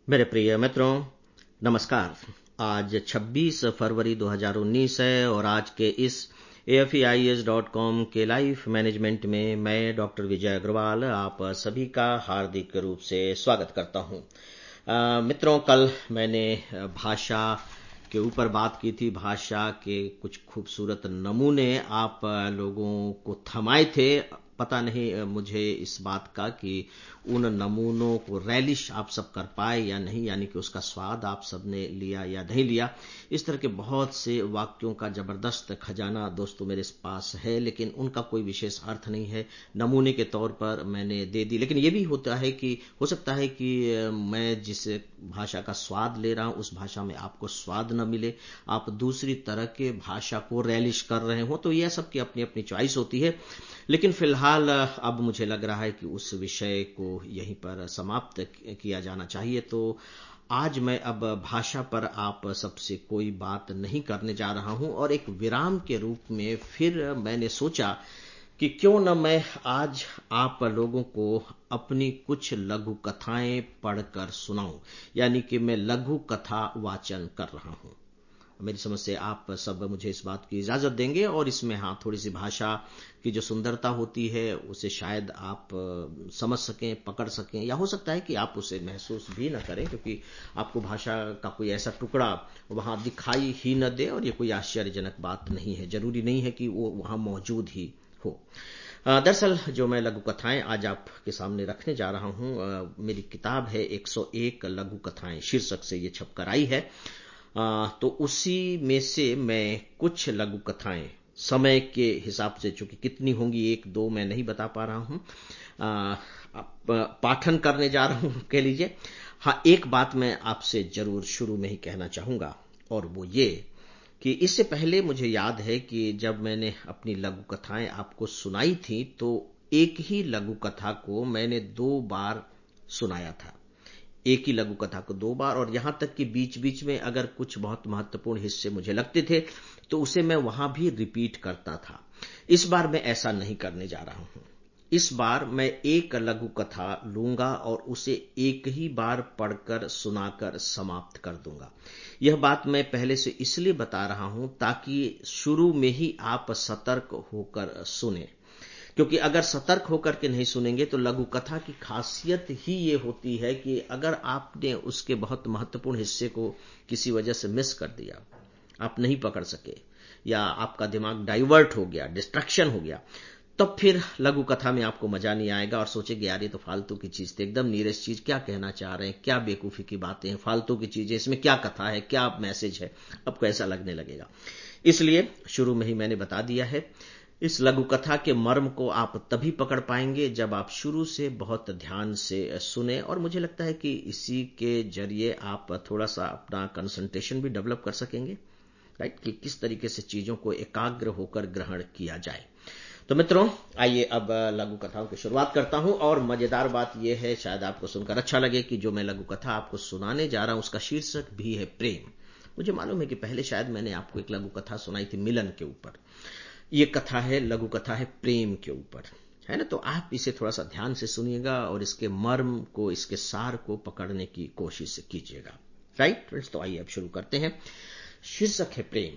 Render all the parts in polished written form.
मेरे प्रिय मित्रों, नमस्कार। आज 26 फरवरी 2019 है और आज के इस AFEIS.com के लाइफ मैनेजमेंट में मैं डॉक्टर विजय अग्रवाल आप सभी का हार्दिक रूप से स्वागत करता हूं। मित्रों, कल मैंने भाषा के ऊपर बात की थी। भाषा के कुछ खूबसूरत नमूने आप लोगों को थमाए थे। पता नहीं मुझे इस बात का कि उन नमूनों को रैलिश आप सब कर पाए या नहीं, यानी कि उसका स्वाद आप सबने लिया या नहीं लिया। इस तरह के बहुत से वाक्यों का जबरदस्त खजाना दोस्तों मेरे पास है, लेकिन उनका कोई विशेष अर्थ नहीं है। नमूने के तौर पर मैंने दे दी, लेकिन ये भी होता है कि हो सकता है कि मैं जिस भाषा का स्वाद ले रहा हूं उस भाषा में आपको स्वाद न मिले, आप दूसरी तरह के भाषा को रैलिश कर रहे हो, तो यह सबकी अपनी अपनी चॉइस होती है। लेकिन फिलहाल अब मुझे लग रहा है कि उस विषय को यहीं पर समाप्त किया जाना चाहिए। तो आज मैं अब भाषा पर आप सबसे कोई बात नहीं करने जा रहा हूं, और एक विराम के रूप में फिर मैंने सोचा कि क्यों न मैं आज आप लोगों को अपनी कुछ लघु कथाएं पढ़कर सुनाऊं, यानी कि मैं लघु कथा वाचन कर रहा हूं। मेरी समझ से आप सब मुझे इस बात की इजाजत देंगे, और इसमें थोड़ी सी भाषा की जो सुंदरता होती है उसे शायद आप समझ सकें, पकड़ सकें, या हो सकता है कि आप उसे महसूस भी न करें, क्योंकि आपको भाषा का कोई ऐसा टुकड़ा वहां दिखाई ही न दे, और ये कोई आश्चर्यजनक बात नहीं है। जरूरी नहीं है कि वो वहां मौजूद ही हो। दरअसल जो मैं लघु कथाएं आज आपके सामने रखने जा रहा हूं, मेरी किताब है 101 लघु कथाएं शीर्षक से ये छपकर आई है। तो उसी में से मैं कुछ लघु कथाएं समय के हिसाब से, चूंकि कितनी होंगी एक दो मैं नहीं बता पा रहा हूं, पाठन करने जा रहा हूं, कह लीजिए। हाँ, एक बात मैं आपसे जरूर शुरू में ही कहना चाहूंगा, और वो ये कि इससे पहले मुझे याद है कि जब मैंने अपनी लघु कथाएं आपको सुनाई थी तो एक ही लघु कथा को मैंने 2 बार सुनाया था। एक ही लघु कथा को 2 बार, और यहां तक कि बीच बीच में अगर कुछ बहुत महत्वपूर्ण हिस्से मुझे लगते थे तो उसे मैं वहां भी रिपीट करता था। इस बार मैं ऐसा नहीं करने जा रहा हूं। इस बार मैं एक लघु कथा लूंगा और उसे एक ही बार पढ़कर सुनाकर समाप्त कर दूंगा। यह बात मैं पहले से इसलिए बता रहा हूं ताकि शुरू में ही आप सतर्क होकर सुने, क्योंकि अगर सतर्क होकर के नहीं सुनेंगे तो लघु कथा की खासियत ही ये होती है कि अगर आपने उसके बहुत महत्वपूर्ण हिस्से को किसी वजह से मिस कर दिया, आप नहीं पकड़ सके, या आपका दिमाग डाइवर्ट हो गया, डिस्ट्रैक्शन हो गया, तब फिर लघु कथा में आपको मजा नहीं आएगा और सोचेंगे यार ये तो फालतू की चीज थी, एकदम नीरस चीज, क्या कहना चाह रहे हैं, क्या बेवकूफी की बातें हैं, फालतू की चीजें, इसमें क्या कथा है, क्या मैसेज है, आपको ऐसा लगने लगेगा। इसलिए शुरू में ही मैंने बता दिया है, इस लघु कथा के मर्म को आप तभी पकड़ पाएंगे जब आप शुरू से बहुत ध्यान से सुने, और मुझे लगता है कि इसी के जरिए आप थोड़ा सा अपना कंसंट्रेशन भी डेवलप कर सकेंगे, राइट, कि किस तरीके से चीजों को एकाग्र होकर ग्रहण किया जाए। तो मित्रों, आइए अब लघु कथाओं की शुरुआत करता हूं, और मजेदार बात यह है, शायद आपको सुनकर अच्छा लगे, कि जो मैं लघु कथा आपको सुनाने जा रहा हूं उसका शीर्षक भी है प्रेम। मुझे मालूम है कि पहले शायद मैंने आपको एक लघु कथा सुनाई थी मिलन के ऊपर। ये कथा है, लघु कथा है प्रेम के ऊपर, है ना। तो आप इसे थोड़ा सा ध्यान से सुनिएगा और इसके मर्म को, इसके सार को पकड़ने की कोशिश कीजिएगा, राइट फ्रेंड्स। तो आइए अब शुरू करते हैं। शीर्षक है प्रेम।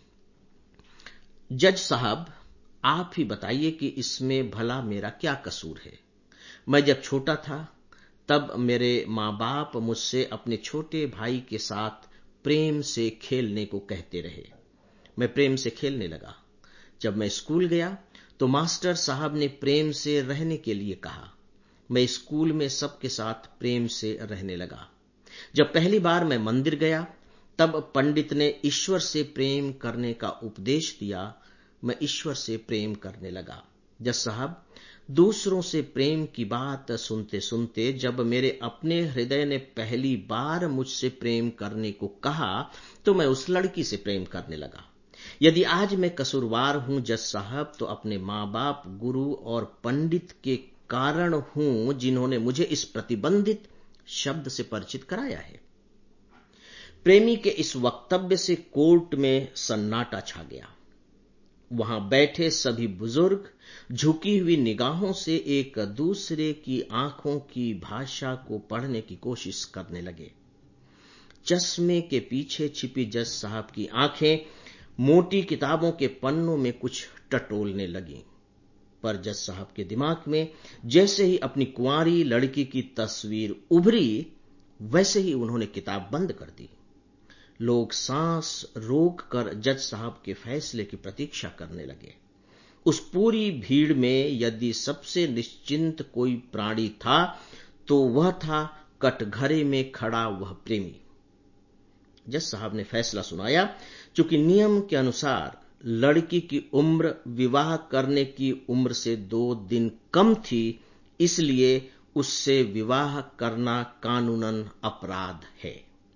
जज साहब, आप ही बताइए कि इसमें भला मेरा क्या कसूर है। मैं जब छोटा था तब मेरे माँ बाप मुझसे अपने छोटे भाई के साथ प्रेम से खेलने को कहते रहे। मैं प्रेम से खेलने लगा। जब मैं स्कूल गया तो मास्टर साहब ने प्रेम से रहने के लिए कहा। मैं स्कूल में सबके साथ प्रेम से रहने लगा। जब पहली बार मैं मंदिर गया तब पंडित ने ईश्वर से प्रेम करने का उपदेश दिया। मैं ईश्वर से प्रेम करने लगा। जज साहब, दूसरों से प्रेम की बात सुनते सुनते जब मेरे अपने हृदय ने पहली बार मुझसे प्रेम करने को कहा तो मैं उस लड़की से प्रेम करने लगा। यदि आज मैं कसूरवार हूं जज साहब, तो अपने माँ बाप, गुरु और पंडित के कारण हूं, जिन्होंने मुझे इस प्रतिबंधित शब्द से परिचित कराया है। प्रेमी के इस वक्तव्य से कोर्ट में सन्नाटा छा गया। वहां बैठे सभी बुजुर्ग झुकी हुई निगाहों से एक दूसरे की आंखों की भाषा को पढ़ने की कोशिश करने लगे। चश्मे के पीछे छिपी जज साहब की आंखें मोटी किताबों के पन्नों में कुछ टटोलने लगीं, पर जज साहब के दिमाग में जैसे ही अपनी कुंवारी लड़की की तस्वीर उभरी, वैसे ही उन्होंने किताब बंद कर दी। लोग सांस रोक कर जज साहब के फैसले की प्रतीक्षा करने लगे। उस पूरी भीड़ में यदि सबसे निश्चिंत कोई प्राणी था तो वह था कटघरे में खड़ा वह प्रेमी। जज साहब ने फैसला सुनाया, चूंकि नियम के अनुसार लड़की की उम्र विवाह करने की उम्र से 2 दिन कम थी, इसलिए उससे विवाह करना कानूनन अपराध है।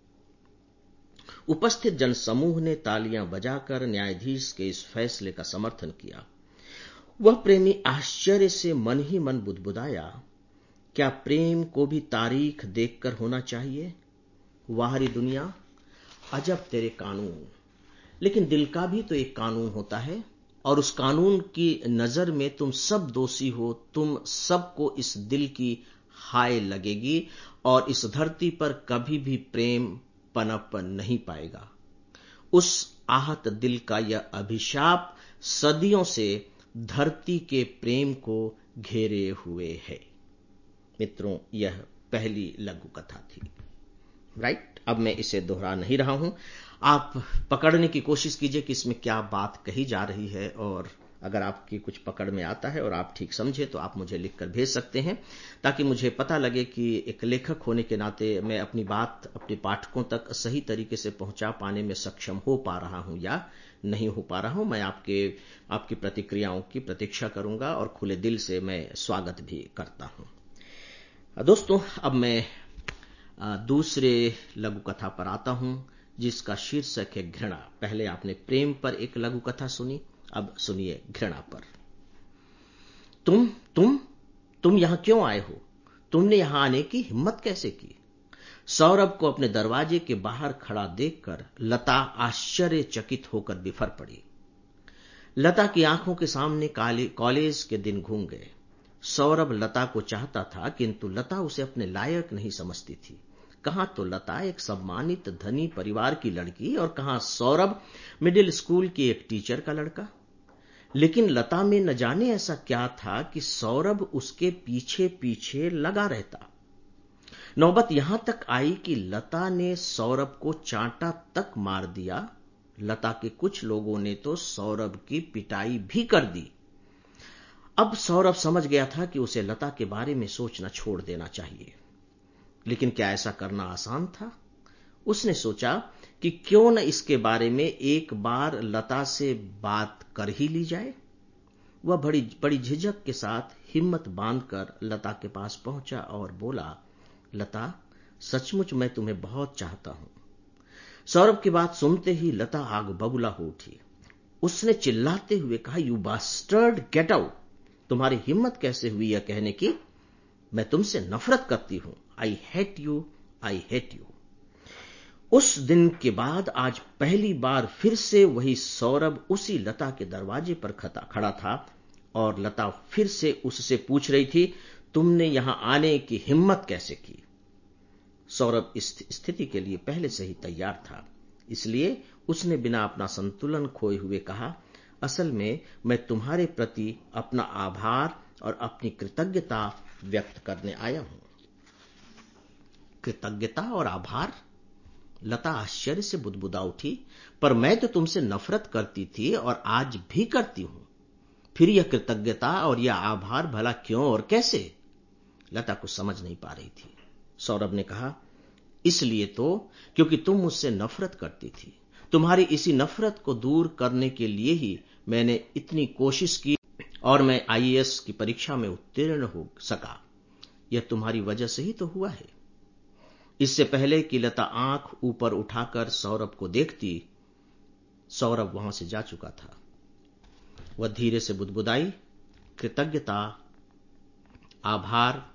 उपस्थित जनसमूह ने तालियां बजाकर न्यायाधीश के इस फैसले का समर्थन किया। वह प्रेमी आश्चर्य से मन ही मन बुदबुदाया, क्या प्रेम को भी तारीख देखकर होना चाहिए? वाहरी दुनिया, अजब तेरे कानून। लेकिन दिल का भी तो एक कानून होता है, और उस कानून की नजर में तुम सब दोषी हो। तुम सबको इस दिल की हाय लगेगी और इस धरती पर कभी भी प्रेम पनप नहीं पाएगा। उस आहत दिल का यह अभिशाप सदियों से धरती के प्रेम को घेरे हुए है। मित्रों, यह पहली लघु कथा थी, राइट? अब मैं इसे दोहरा नहीं रहा हूं। आप पकड़ने की कोशिश कीजिए कि इसमें क्या बात कही जा रही है, और अगर आपकी कुछ पकड़ में आता है और आप ठीक समझे तो आप मुझे लिखकर भेज सकते हैं, ताकि मुझे पता लगे कि एक लेखक होने के नाते मैं अपनी बात अपने पाठकों तक सही तरीके से पहुंचा पाने में सक्षम हो पा रहा हूं या नहीं हो पा रहा हूं। मैं आपकी प्रतिक्रियाओं की प्रतीक्षा करूंगा और खुले दिल से मैं स्वागत भी करता हूं। दोस्तों, अब मैं दूसरे लघु कथा पर आता हूं, जिसका शीर्षक है घृणा। पहले आपने प्रेम पर एक लघु कथा सुनी, अब सुनिए घृणा पर। तुम यहां क्यों आए हो? तुमने यहां आने की हिम्मत कैसे की? सौरभ को अपने दरवाजे के बाहर खड़ा देखकर लता आश्चर्यचकित होकर बिफर पड़ी। लता की आंखों के सामने कॉलेज के दिन घूम गए। सौरभ लता को चाहता था, किंतु लता उसे अपने लायक नहीं समझती थी। कहां तो लता एक सम्मानित धनी परिवार की लड़की, और कहां सौरभ मिडिल स्कूल की एक टीचर का लड़का। लेकिन लता में न जाने ऐसा क्या था कि सौरभ उसके पीछे पीछे लगा रहता। नौबत यहां तक आई कि लता ने सौरभ को चांटा तक मार दिया। लता के कुछ लोगों ने तो सौरभ की पिटाई भी कर दी। अब सौरभ समझ गया था कि उसे लता के बारे में सोचना छोड़ देना चाहिए। लेकिन क्या ऐसा करना आसान था? उसने सोचा कि क्यों न इसके बारे में एक बार लता से बात कर ही ली जाए। वह बड़ी झिझक के साथ हिम्मत बांधकर लता के पास पहुंचा और बोला, लता, सचमुच मैं तुम्हें बहुत चाहता हूं। सौरभ की बात सुनते ही लता आग बबूला हो उठी। उसने चिल्लाते हुए कहा, यू बास्टर्ड, गेट आउट। तुम्हारी हिम्मत कैसे हुई यह कहने की? मैं तुमसे नफरत करती हूं। I hate you, I hate you. उस दिन के बाद आज पहली बार फिर से वही सौरभ उसी लता के दरवाजे पर खड़ा था, और लता फिर से उससे पूछ रही थी, तुमने यहां आने की हिम्मत कैसे की? सौरभ इस स्थिति के लिए पहले से ही तैयार था, इसलिए उसने बिना अपना संतुलन खोए हुए कहा, असल में मैं तुम्हारे प्रति अपना आभार और अपनी कृतज्ञता व्यक्त करने आया हूं। कृतज्ञता और आभार? लता आश्चर्य से बुदबुदा उठी, पर मैं तो तुमसे नफरत करती थी और आज भी करती हूं। फिर यह कृतज्ञता और यह आभार भला क्यों और कैसे? लता कुछ समझ नहीं पा रही थी। सौरभ ने कहा, इसलिए तो क्योंकि तुम मुझसे नफरत करती थी। तुम्हारी इसी नफरत को दूर करने के लिए ही मैंने इतनी कोशिश की और मैं आईएएस की परीक्षा में उत्तीर्ण हो सका। यह तुम्हारी वजह से ही तो हुआ है। इससे पहले कि लता आंख ऊपर उठाकर सौरभ को देखती, सौरभ वहां से जा चुका था। वह धीरे से बुदबुदाई, कृतज्ञता, आभार,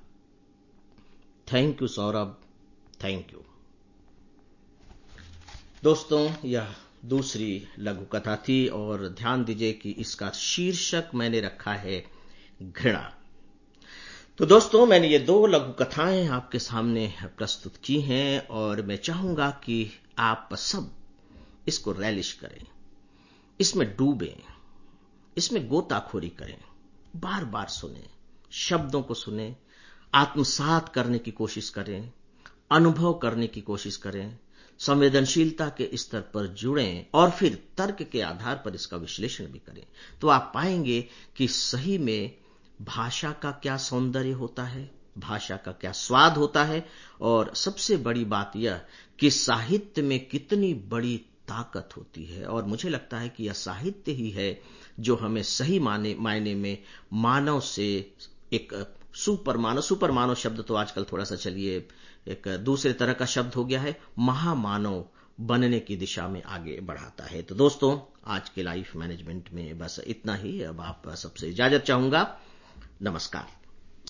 thank you Saurabh, thank you. दोस्तों, यह दूसरी लघु कथा थी और ध्यान दीजिए कि इसका शीर्षक मैंने रखा है घृणा। तो दोस्तों, मैंने ये 2 लघु कथाएं आपके सामने प्रस्तुत की हैं और मैं चाहूंगा कि आप सब इसको रैलिश करें, इसमें डूबें, इसमें गोताखोरी करें, बार बार सुने, शब्दों को सुने, आत्मसात करने की कोशिश करें, अनुभव करने की कोशिश करें, संवेदनशीलता के स्तर पर जुड़ें और फिर तर्क के आधार पर इसका विश्लेषण भी करें। तो आप पाएंगे कि सही में भाषा का क्या सौंदर्य होता है, भाषा का क्या स्वाद होता है, और सबसे बड़ी बात यह कि साहित्य में कितनी बड़ी ताकत होती है। और मुझे लगता है कि यह साहित्य ही है जो हमें सही मायने में मानव से एक सुपर मानव शब्द तो आजकल थोड़ा सा चलिए एक दूसरे तरह का शब्द हो गया है, महामानव बनने की दिशा में आगे बढ़ाता है। तो दोस्तों, आज के लाइफ मैनेजमेंट में बस इतना ही। अब आप सबसे इजाजत चाहूंगा। नमस्कार।